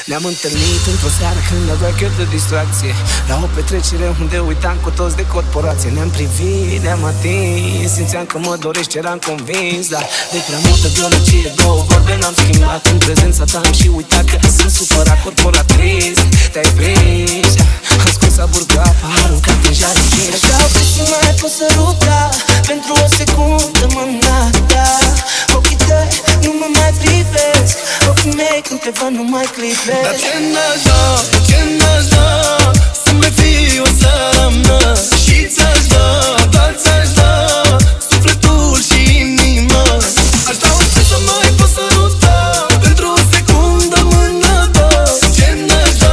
Ne-am întâlnit într-o seară când avea chef de distracție, la o petrecere unde uitam cu toți de corporație. Ne-am privit, ne-am atins, simțeam că mă dorești, eram convins. Dar de prea multă biologie, două vorbe n-am schimbat. În prezența ta am și uitat că sunt supărat, corporatrist. Te-ai prins, am scos aburgat, aruncat în jari cinci. Așa să mai pot săruta pentru o secundă mâna ta. Ochii tăi nu mă mai privesc, ochii mei când te văd nu mai clipesc. Dar ce n-aș da să mai fii o seara mea. Și ți-aș da, doar ți-aș da sufletul și inima. Aș da orice să mai pot săruta pentru o secundă mâna ta. Ce n-aș da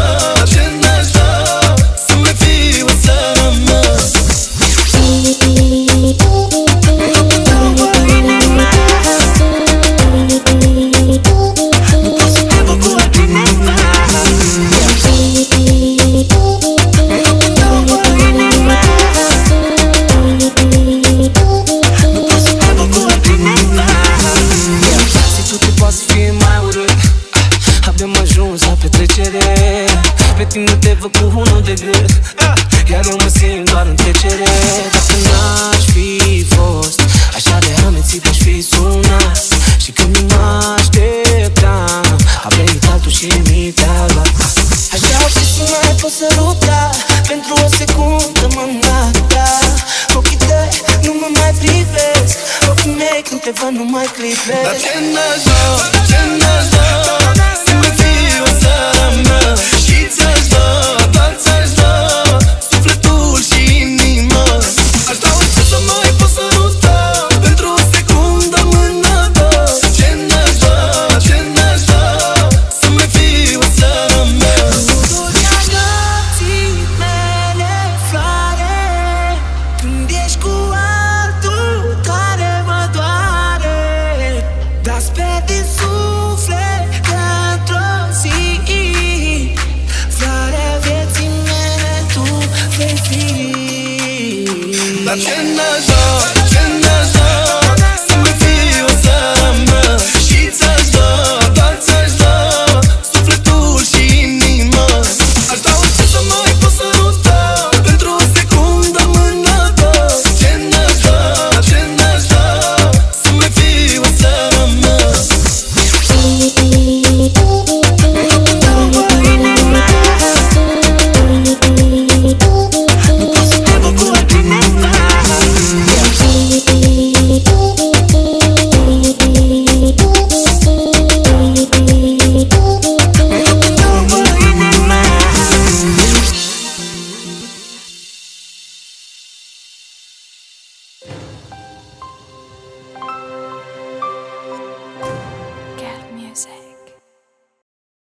să mai fii o seara mea. Pe tine te văd cu unul de gât, iar eu mă simt doar în trecere. Dacă n-aș fi fost așa de amețit, aș fi sunat. Și când nu mă așteptam, a venit altul și mi te-a luat. Aș vrea să mai pot săruta pentru o secundă mâna ta. Ochii tăi nu mă mai privesc, ochii mei când te văd nu mai clipesc. Dar ce n-aș da să mai fii o seara mea. Și ți-aș da, doar ți-aș da sufletul și inima. Aș da orice să mai pot săruta pentru o secundă mâna ta. Ce n-aș da să mai fii o seara mea. Durea nopții mele, floare, când ești cu altul care mă doare. Dar sper din suflet că într-o zi floarea vieții mele tu vei fi. Dar ce n-aș da